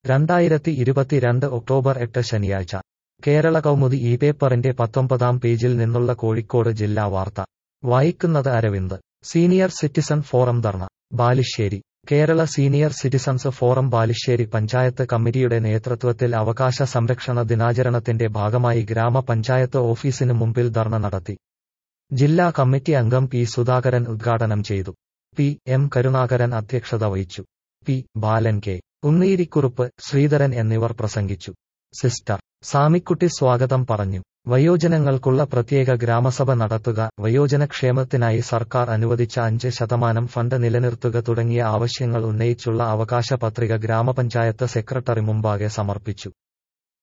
2022 October 8 ശനിയാഴ്ച കേരള കൗമുദി ഈ പേപ്പറിന്റെ 19-ാം പേജിൽ നിന്നുള്ള കോഴിക്കോട് ജില്ലാ വാർത്ത വായിക്കുന്നത് Aravind. Senior citizen forum dharna Balussery. Kerala senior citizens forum Balussery panchayat കമ്മിറ്റിയുടെ നേതൃത്വത്തിൽ അവകാശ സംരക്ഷണ ദിനാചരണത്തിന്റെ ഭാഗമായി ഗ്രാമപഞ്ചായത്ത് ഓഫീസിന് മുമ്പിൽ ധർണ നടത്തി. ജില്ലാ കമ്മിറ്റി അംഗം പി സുധാകരൻ ഉദ്ഘാടനം ചെയ്തു. പി എം കരുണാകരൻ അധ്യക്ഷത വഹിച്ചു. പി ബാലൻ, കെ ഉണ്ണീരിക്കുറുപ്പ്, ശ്രീധരൻ എന്നിവർ പ്രസംഗിച്ചു. സിസ്റ്റർ സാമിക്കുട്ടി സ്വാഗതം പറഞ്ഞു. വയോജനങ്ങൾക്കുള്ള പ്രത്യേക ഗ്രാമസഭ നടത്തുക, വയോജനക്ഷേമത്തിനായി സർക്കാർ അനുവദിച്ച 5% ഫണ്ട് നിലനിർത്തുക തുടങ്ങിയ ആവശ്യങ്ങൾ ഉന്നയിച്ചുള്ള അവകാശ പത്രിക ഗ്രാമപഞ്ചായത്ത് സെക്രട്ടറി മുമ്പാകെ സമർപ്പിച്ചു.